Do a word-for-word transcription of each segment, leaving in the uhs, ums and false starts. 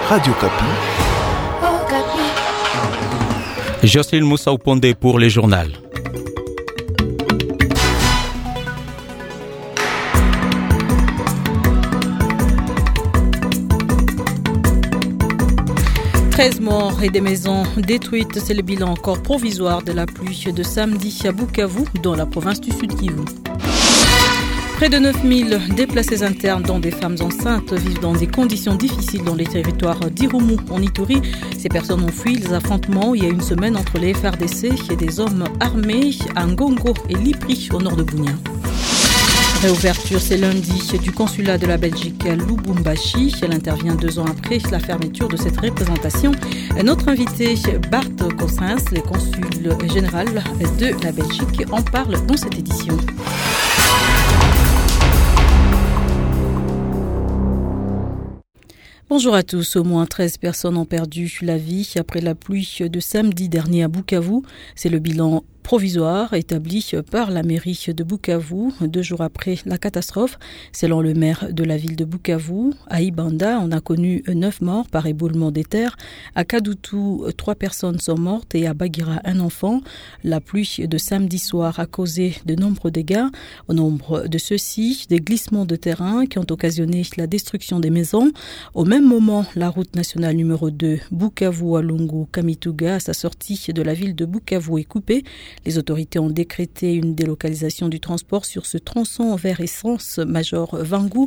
Radio Kapi. Jocelyne Moussa Oupondé pour les journaux. treize morts et des maisons détruites, c'est le bilan encore provisoire de la pluie de samedi à Bukavu, dans la province du Sud Kivu. Près de neuf mille déplacés internes, dont des femmes enceintes, vivent dans des conditions difficiles dans les territoires d'Irumu, en Ituri. Ces personnes ont fui les affrontements il y a une semaine entre les F R D C et des hommes armés à Ngongo et Lipri, au nord de Bunia. Réouverture, c'est lundi, du consulat de la Belgique à Lubumbashi. Elle intervient deux ans après la fermeture de cette représentation. Notre invité, Bart Cossens, le consul général de la Belgique, en parle dans cette édition. Bonjour à tous. Au moins treize personnes ont perdu la vie après la pluie de samedi dernier à Bukavu. C'est le bilan provisoire établi par la mairie de Bukavu deux jours après la catastrophe. Selon le maire de la ville de Bukavu, à Ibanda, on a connu neuf morts par éboulement des terres. À Kadutu, trois personnes sont mortes et à Bagira, un enfant. La pluie de samedi soir a causé de nombreux dégâts. Au nombre de ceux-ci, des glissements de terrain qui ont occasionné la destruction des maisons. Au même moment, la route nationale numéro deux, Bukavu-Walungu-Kamituga, à sa sortie de la ville de Bukavu, est coupée. Les autorités ont décrété une délocalisation du transport sur ce tronçon vers Essence Major Vangu.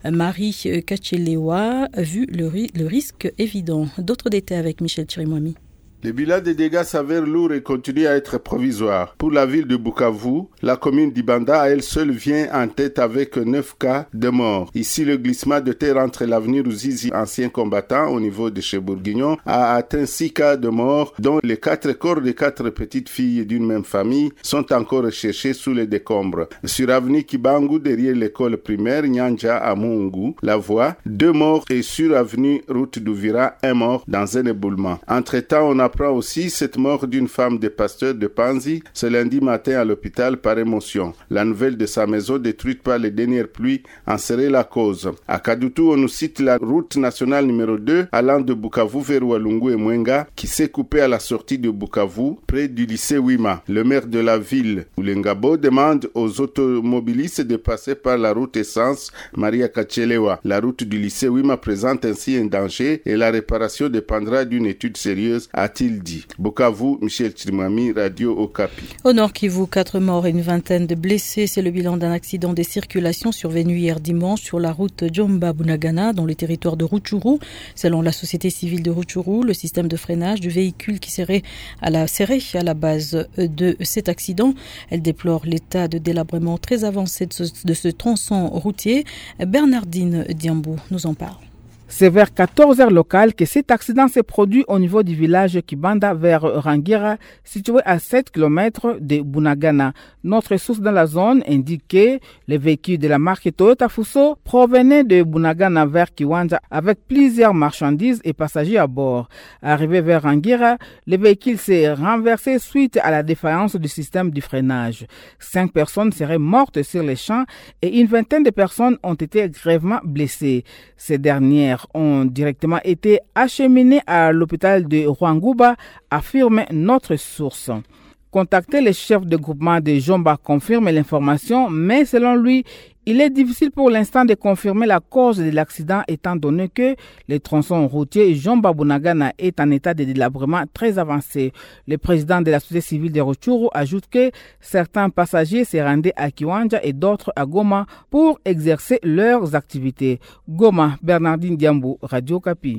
Marie Kachelewa a vu le, ri- le risque évident. D'autres détails avec Michel Chirimwami. Le bilan des dégâts s'avère lourd et continue à être provisoire. Pour la ville de Bukavu, la commune d'Ibanda à elle seule vient en tête avec neuf cas de mort. Ici, le glissement de terre entre l'avenue Ruzizi, ancien combattant au niveau de chez Bourguignon, a atteint six cas de mort, dont les quatre corps de quatre petites filles d'une même famille sont encore recherchés sous les décombres. Sur avenue Kibangu, derrière l'école primaire Nyanja à Mungu, la voie, deux morts, et sur avenue Route d'Ouvira, un mort dans un éboulement. Entre-temps, on a apprend aussi cette mort d'une femme de pasteur de Panzi ce lundi matin à l'hôpital par émotion. La nouvelle de sa maison détruite par les dernières pluies en serait la cause. À Kadutu, on nous cite la route nationale numéro deux allant de Bukavu vers Walungu et Mwenga qui s'est coupée à la sortie de Bukavu près du lycée Wima. Le maire de la ville, Ulengabo, demande aux automobilistes de passer par la route Essence Maria Kachelewa. La route du lycée Wima présente ainsi un danger et la réparation dépendra d'une étude sérieuse à il dit. Bukavu, Michel Chirimwami, Radio Okapi. Au Nord Kivu, quatre morts et une vingtaine de blessés. C'est le bilan d'un accident de circulation survenu hier dimanche sur la route Djomba-Bunagana dans le territoire de Rutshuru. Selon la société civile de Rutshuru, le système de freinage du véhicule qui serait à la, serait à la base de cet accident. Elle déplore l'état de délabrement très avancé de ce, de ce tronçon routier. Bernardine Diambou nous en parle. C'est vers quatorze heures locales que cet accident s'est produit au niveau du village Kibanda vers Rangira, situé à sept kilomètres de Bunagana. Notre source dans la zone indique que les véhicules de la marque Toyota Fuso provenaient de Bunagana vers Kiwanja avec plusieurs marchandises et passagers à bord. Arrivé vers Rangira, le véhicule s'est renversé suite à la défaillance du système du freinage. Cinq personnes seraient mortes sur les champs et une vingtaine de personnes ont été grièvement blessées. Ces dernières ont directement été acheminés à l'hôpital de Rwanguba, affirme notre source. Contacter le chef de groupement de Jomba confirme l'information, mais selon lui, il est difficile pour l'instant de confirmer la cause de l'accident étant donné que le tronçon routier Jomba-Bunagana est en état de délabrement très avancé. Le président de la société civile de Rutshuru ajoute que certains passagers se rendaient à Kiwanja et d'autres à Goma pour exercer leurs activités. Goma, Bernardine Diambou, Radio Kapi.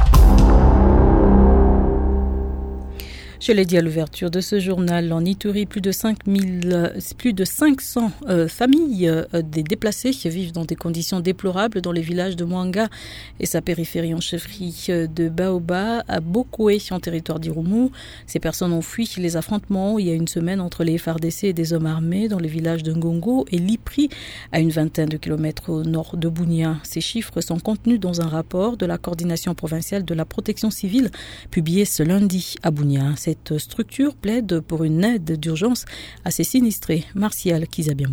Je l'ai dit à l'ouverture de ce journal, en Ituri, plus de cinq mille, plus de cinq cents euh, familles euh, des déplacés vivent dans des conditions déplorables dans les villages de Mwanga et sa périphérie en chefferie de Baoba, à Bokoué, en territoire d'Irumu. Ces personnes ont fui les affrontements il y a une semaine entre les F R D C et des hommes armés dans les villages de Ngongo et Lipri, à une vingtaine de kilomètres au nord de Bunia. Ces chiffres sont contenus dans un rapport de la coordination provinciale de la protection civile publié ce lundi à Bunia. Cette structure plaide pour une aide d'urgence à ces sinistrés. Martial Kizabiamungu.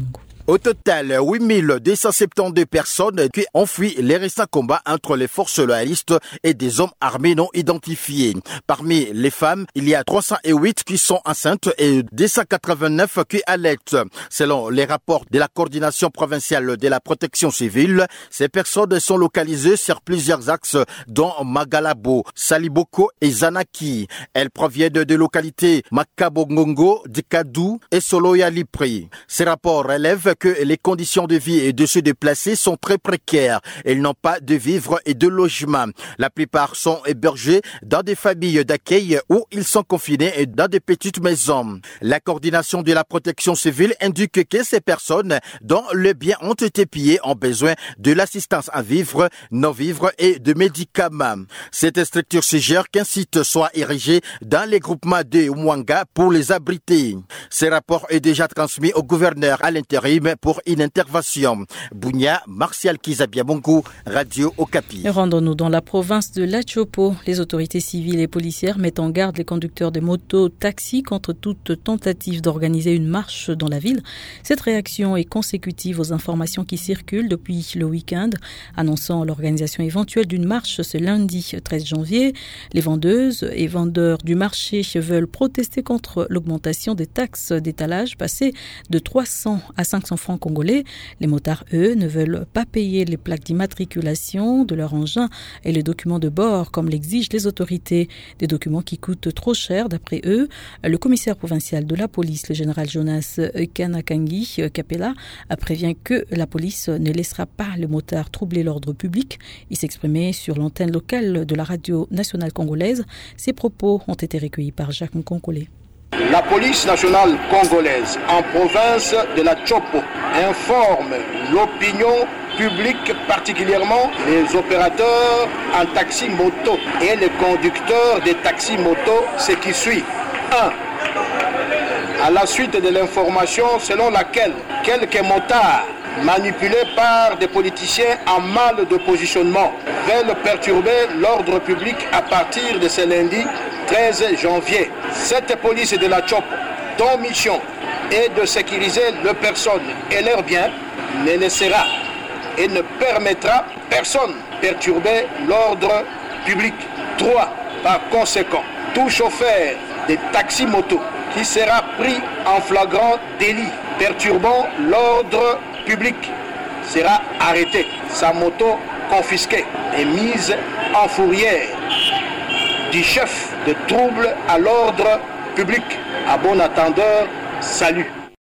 Au total, huit mille deux cent soixante-douze personnes qui ont fui les récents combats entre les forces loyalistes et des hommes armés non identifiés. Parmi les femmes, il y a trois cent huit qui sont enceintes et deux cent quatre-vingt-neuf qui allaitent. Selon les rapports de la coordination provinciale de la protection civile, ces personnes sont localisées sur plusieurs axes dont Magalabo, Saliboko et Zanaki. Elles proviennent de localités Makabongongo, Dikadou et Soloya-Lipri. Ces rapports relèvent que les conditions de vie et de se déplacer sont très précaires. Ils n'ont pas de vivres et de logement. La plupart sont hébergés dans des familles d'accueil où ils sont confinés dans des petites maisons. La coordination de la protection civile indique que ces personnes dont les biens ont été pillés ont besoin de l'assistance à vivre, non-vivre et de médicaments. Cette structure suggère qu'un site soit érigé dans les groupements de Mwanga pour les abriter. Ce rapport est déjà transmis au gouverneur à l'intérim pour une intervention. Bounia, Martial Kizabiamongo, Radio Okapi. Rendons-nous dans la province de Lachopo. Les autorités civiles et policières mettent en garde les conducteurs de motos taxis contre toute tentative d'organiser une marche dans la ville. Cette réaction est consécutive aux informations qui circulent depuis le week-end, annonçant l'organisation éventuelle d'une marche ce lundi treize janvier. Les vendeuses et vendeurs du marché veulent protester contre l'augmentation des taxes d'étalage passées de trois cents à cinq cents francs congolais. Les motards, eux, ne veulent pas payer les plaques d'immatriculation de leur engin et les documents de bord comme l'exigent les autorités. Des documents qui coûtent trop cher d'après eux. Le commissaire provincial de la police, le général Jonas Kanakangi Kapela, prévient que la police ne laissera pas les motards troubler l'ordre public. Il s'exprimait sur l'antenne locale de la radio nationale congolaise. Ses propos ont été recueillis par Jacques Mkonkole. La police nationale congolaise en province de la Chopo informe l'opinion publique, particulièrement les opérateurs en taxi-moto et les conducteurs des taxi-moto, ce qui suit. un. À la suite de l'information selon laquelle quelques motards manipulés par des politiciens en mal de positionnement veulent perturber l'ordre public à partir de ce lundi treize janvier. Cette police de la Chopo, dont mission est de sécuriser leurs personnes et leurs biens, ne laissera et ne permettra personne perturber l'ordre public. trois. Par conséquent, tout chauffeur de taxi-moto qui sera pris en flagrant délit perturbant l'ordre public sera arrêté, sa moto confisquée et mise en fourrière du chef de trouble à l'ordre public. À bon attendeur, salut.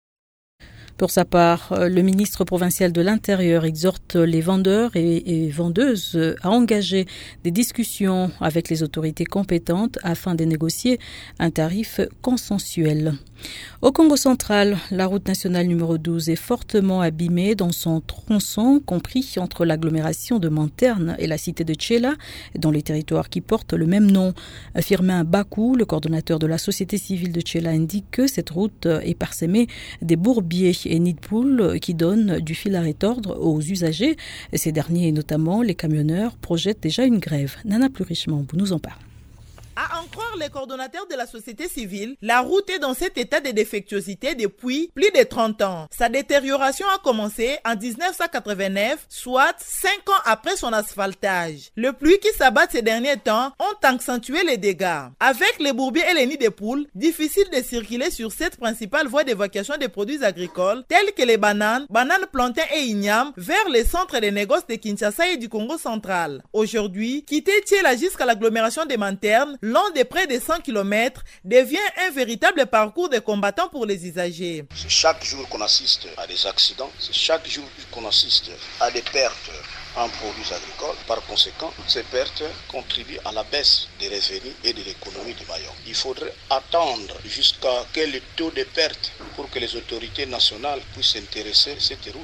Pour sa part, le ministre provincial de l'Intérieur exhorte les vendeurs et, et vendeuses à engager des discussions avec les autorités compétentes afin de négocier un tarif consensuel. Au Congo central, la route nationale numéro douze est fortement abîmée dans son tronçon, compris entre l'agglomération de Manterne et la cité de Tchela, dans les territoires qui portent le même nom. Firmin Bakou, le coordonnateur de la société civile de Tchela, indique que cette route est parsemée des bourbiers et nids de poules qui donnent du fil à retordre aux usagers. Ces derniers, notamment les camionneurs, projettent déjà une grève. Nana plus richement, vous nous en parle. À en croire les coordonnateurs de la société civile, la route est dans cet état de défectuosité depuis plus de trente ans. Sa détérioration a commencé en dix-neuf cent quatre-vingt-neuf, soit cinq ans après son asphaltage. Le pluie qui s'abat ces derniers temps ont accentué les dégâts. Avec les bourbiers et les nids de poules, difficile de circuler sur cette principale voie d'évacuation des produits agricoles, tels que les bananes, bananes, plantains et ignames, vers les centres de négoces de Kinshasa et du Congo central. Aujourd'hui, quitter Tchela jusqu'à l'agglomération de Manterne, long de près de cent kilomètres, devient un véritable parcours de combattants pour les usagers. C'est chaque jour qu'on assiste à des accidents, c'est chaque jour qu'on assiste à des pertes en produits agricoles. Par conséquent, ces pertes contribuent à la baisse des revenus et de l'économie du Mayotte. Il faudrait attendre jusqu'à quel taux de perte pour que les autorités nationales puissent s'intéresser à cette route.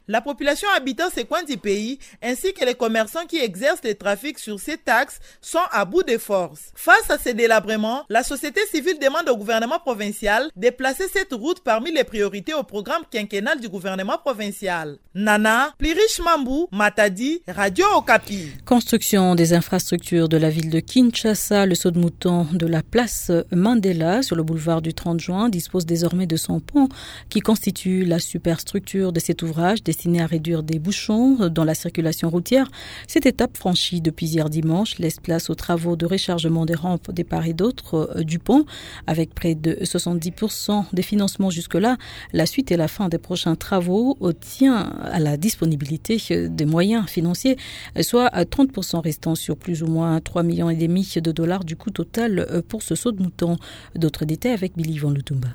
La population habitant ces coins du pays, ainsi que les commerçants qui exercent le trafic sur ces taxes, sont à bout de force. Face à ces délabrements, la société civile demande au gouvernement provincial de placer cette route parmi les priorités au programme quinquennal du gouvernement provincial. Nana, Plirish Mambou, Matadi, Radio Okapi. Construction des infrastructures de la ville de Kinshasa, le saut de mouton de la place Mandela sur le boulevard du trente juin dispose désormais de son pont qui constitue la superstructure de cet ouvrage destiné à réduire des bouchons dans la circulation routière. Cette étape franchie depuis hier dimanche laisse place aux travaux de rechargement des rampes des part et d'autre du pont. Avec près de soixante-dix pour cent des financements jusque-là, la suite et la fin des prochains travaux tient à la disponibilité des moyens financiers, soit à trente pour cent restant sur plus ou moins trois millions et demi de dollars du coût total pour ce saut de mouton. D'autres détails avec Billy Van Lutumba.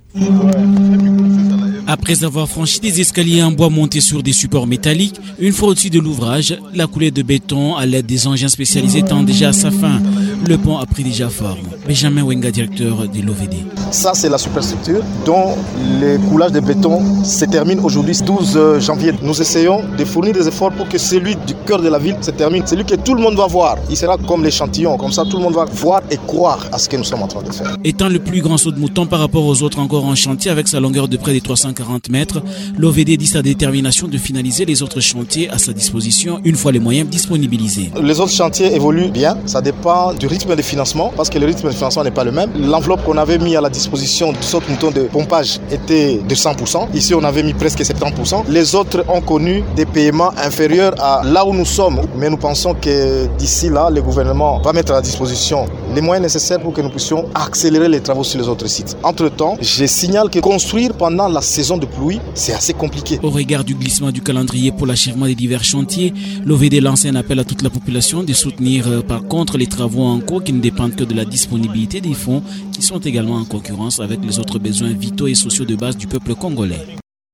Après avoir franchi des escaliers en bois montés sur des supports métalliques, une fois au-dessus de l'ouvrage, la coulée de béton à l'aide des engins spécialisés tend déjà à sa fin. Le pont a pris déjà forme. Benjamin Wenga, directeur de l'O V D. Ça, c'est la superstructure dont le coulage de béton se termine aujourd'hui, douze janvier. Nous essayons de fournir des efforts pour que celui du cœur de la ville se termine. Celui que tout le monde va voir. Il sera comme l'échantillon. Comme ça, tout le monde va voir et croire à ce que nous sommes en train de faire. Étant le plus grand saut de mouton par rapport aux autres encore en chantier avec sa longueur de près de trois cent quarante mètres, l'O V D dit sa détermination de finaliser les autres chantiers à sa disposition une fois les moyens disponibilisés. Les autres chantiers évoluent bien. Ça dépend du rythme de financement parce que le rythme de financement n'est pas le même. L'enveloppe qu'on avait mis à la disposition du saut de mouton de pompage était de cent pour cent. Ici, on avait mis presque soixante-dix pour cent. Les autres ont connu des paiements inférieurs à là où nous sommes. Mais nous pensons que d'ici là, le gouvernement va mettre à la disposition les moyens nécessaires pour que nous puissions accélérer les travaux sur les autres sites. Entre-temps, je signale que construire pendant la saison de pluie, c'est assez compliqué. Au regard du glissement du calendrier pour l'achèvement des divers chantiers, l'O V D lance un appel à toute la population de soutenir euh, par contre les travaux en cours qui ne dépendent que de la disponibilité des fonds qui sont également en concurrence avec les autres besoins vitaux et sociaux de base du peuple congolais.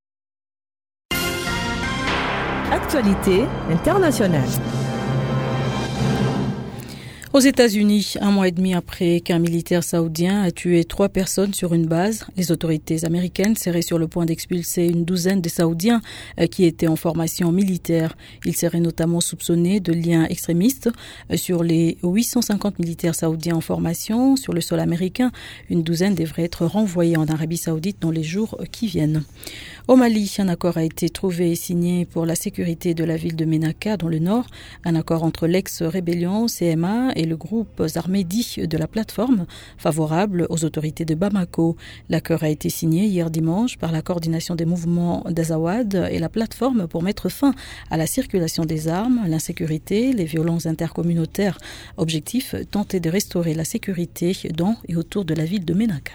Actualité internationale. Aux États-Unis, un mois et demi après qu'un militaire saoudien a tué trois personnes sur une base, les autorités américaines seraient sur le point d'expulser une douzaine de Saoudiens qui étaient en formation militaire. Ils seraient notamment soupçonnés de liens extrémistes. Sur les huit cent cinquante militaires saoudiens en formation sur le sol américain, une douzaine devraient être renvoyés en Arabie Saoudite dans les jours qui viennent. Au Mali, un accord a été trouvé et signé pour la sécurité de la ville de Ménaka dans le nord. Un accord entre l'ex-rébellion C M A et le groupe armé dit de la plateforme, favorable aux autorités de Bamako. L'accord a été signé hier dimanche par la coordination des mouvements d'Azawad et la plateforme pour mettre fin à la circulation des armes, l'insécurité, les violences intercommunautaires. Objectif, tenter de restaurer la sécurité dans et autour de la ville de Ménaka.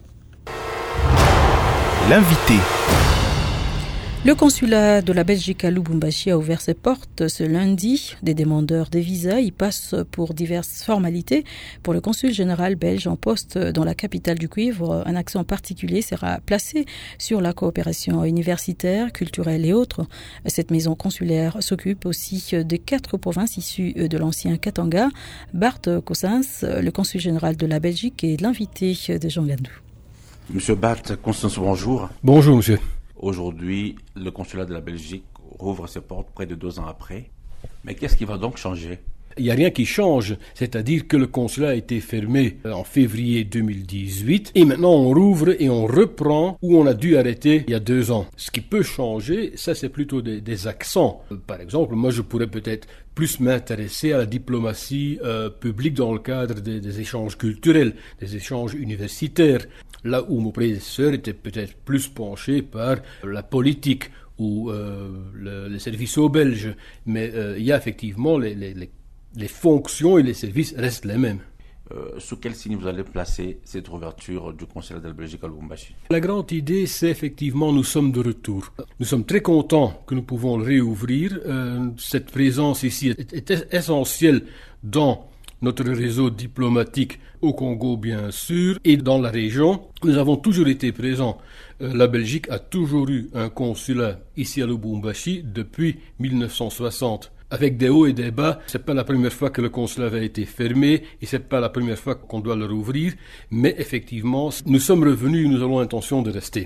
L'invité. Le consulat de la Belgique à Lubumbashi a ouvert ses portes ce lundi. Des demandeurs de visa y passent pour diverses formalités. Pour le consul général belge en poste dans la capitale du cuivre, un accent particulier sera placé sur la coopération universitaire, culturelle et autres. Cette maison consulaire s'occupe aussi des quatre provinces issues de l'ancien Katanga. Bart Cossens, le consul général de la Belgique, est l'invité de Jean Gandou. Monsieur Bart Constance, bonjour. Bonjour, monsieur. Aujourd'hui, le consulat de la Belgique rouvre ses portes près de deux ans après. Mais qu'est-ce qui va donc changer ? Il n'y a rien qui change, c'est-à-dire que le consulat a été fermé en février deux mille dix-huit et maintenant on rouvre et on reprend où on a dû arrêter il y a deux ans. Ce qui peut changer, ça c'est plutôt des, des accents. Par exemple, moi je pourrais peut-être plus m'intéresser à la diplomatie euh, publique dans le cadre des, des échanges culturels, des échanges universitaires, là où mon prédécesseur était peut-être plus penché par la politique ou euh, le, les services aux Belges. Mais euh, il y a effectivement les, les, les Les fonctions et les services restent les mêmes. Euh, sous quel signe vous allez placer cette ouverture du consulat de la Belgique à Lubumbashi ? La grande idée, c'est effectivement nous sommes de retour. Nous sommes très contents que nous pouvons le réouvrir. Euh, cette présence ici est, est essentielle dans notre réseau diplomatique au Congo, bien sûr, et dans la région. Nous avons toujours été présents. Euh, la Belgique a toujours eu un consulat ici à Lubumbashi depuis mille neuf cent soixante. Avec des hauts et des bas, c'est pas la première fois que le consulat avait été fermé et c'est pas la première fois qu'on doit le rouvrir, mais effectivement, nous sommes revenus et nous avons l'intention de rester.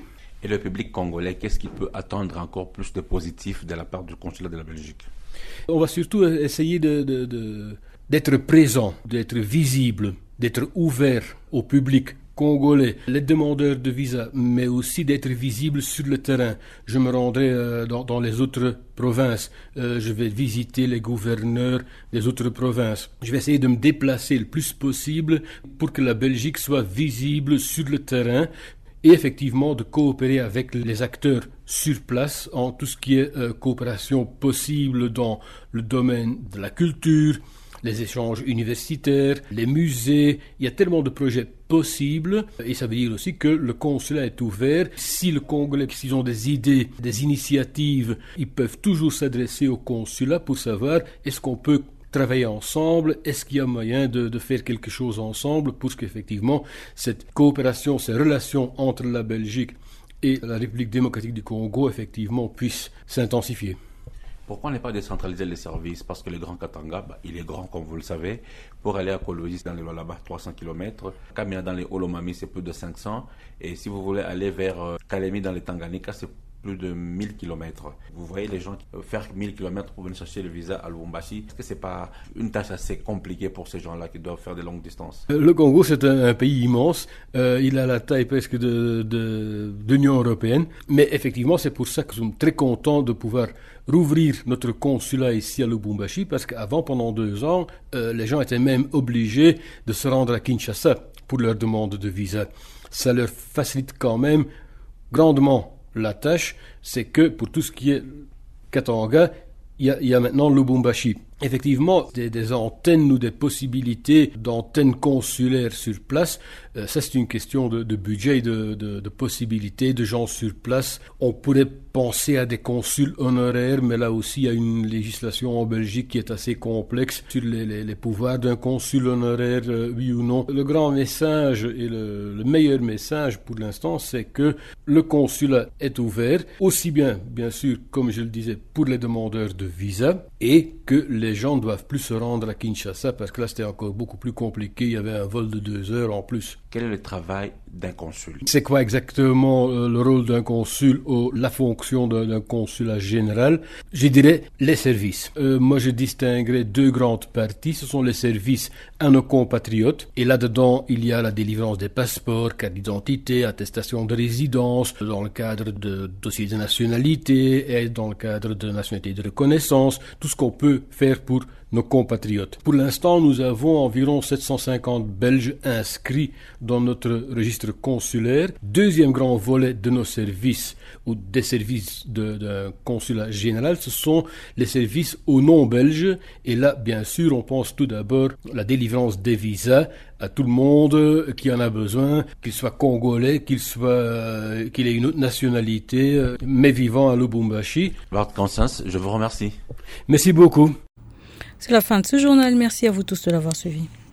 Et le public congolais, qu'est-ce qu'il peut attendre encore plus de positif de la part du consulat de la Belgique? On va surtout essayer de, de, de, d'être présent, d'être visible, d'être ouvert au public congolais, les demandeurs de visa, mais aussi d'être visible sur le terrain. Je me rendrai euh, dans, dans les autres provinces. Euh, je vais visiter les gouverneurs des autres provinces. Je vais essayer de me déplacer le plus possible pour que la Belgique soit visible sur le terrain et effectivement de coopérer avec les acteurs sur place en tout ce qui est euh, coopération possible dans le domaine de la culture, les échanges universitaires, les musées. Il y a tellement de projets possibles et ça veut dire aussi que le consulat est ouvert. Si le Congolais, s'ils ont des idées, des initiatives, ils peuvent toujours s'adresser au consulat pour savoir est-ce qu'on peut travailler ensemble, est-ce qu'il y a moyen de, de faire quelque chose ensemble pour qu'effectivement cette coopération, ces relations entre la Belgique et la République démocratique du Congo effectivement puissent s'intensifier. Pourquoi ne pas décentraliser les services? Parce que le Grand Katanga, bah, il est grand comme vous le savez. Pour aller à Kolwezi, dans les Lualaba, trois cents kilomètres. Kamina dans les Olomami, c'est plus de cinq cents. Et si vous voulez aller vers euh, Kalemi dans les Tanganyika, c'est plus de mille kilomètres. Vous voyez les gens qui peuvent faire mille kilomètres pour venir chercher le visa à Lubumbashi. Est-ce que c'est pas une tâche assez compliquée pour ces gens-là qui doivent faire des longues distances? Le Congo, c'est un, un pays immense. Euh, il a la taille presque de, de, de l'Union européenne. Mais effectivement, c'est pour ça que nous sommes très contents de pouvoir rouvrir notre consulat ici à Lubumbashi, parce qu'avant, pendant deux ans, euh, les gens étaient même obligés de se rendre à Kinshasa pour leur demande de visa. Ça leur facilite quand même grandement la tâche, c'est que pour tout ce qui est Katanga, il y a, il y a maintenant Lubumbashi. Effectivement, des, des antennes ou des possibilités d'antennes consulaires sur place, euh, ça c'est une question de, de budget, de, de, de possibilités, de gens sur place. On pourrait penser à des consuls honoraires, mais là aussi il y a une législation en Belgique qui est assez complexe sur les, les, les pouvoirs d'un consul honoraire, euh, oui ou non. Le grand message et le, le meilleur message pour l'instant, c'est que le consulat est ouvert, aussi bien, bien sûr, comme je le disais, pour les demandeurs de visa, et que les gens ne doivent plus se rendre à Kinshasa, parce que là c'était encore beaucoup plus compliqué, il y avait un vol de deux heures en plus. Quel est le travail d'un consul? C'est quoi exactement euh, le rôle d'un consul ou la fonction d'un, d'un consulat général? Je dirais les services. Euh, moi je distinguerais deux grandes parties. Ce sont les services à nos compatriotes, et là-dedans il y a la délivrance des passeports, carte d'identité, attestation de résidence, dans le cadre de dossiers de nationalité et dans le cadre de nationalité de reconnaissance, tout ce qu'on peut faire pour nos compatriotes. Pour l'instant, nous avons environ sept cent cinquante Belges inscrits dans notre registre consulaire. Deuxième grand volet de nos services, ou des services de, d'un consulat général, ce sont les services aux non-belges. Et là, bien sûr, on pense tout d'abord à la délivrance des visas à tout le monde qui en a besoin, qu'il soit congolais, qu'il soit, euh, qu'il ait une autre nationalité, euh, mais vivant à Lubumbashi. Lord Constance, je vous remercie. Merci beaucoup. C'est la fin de ce journal. Merci à vous tous de l'avoir suivi.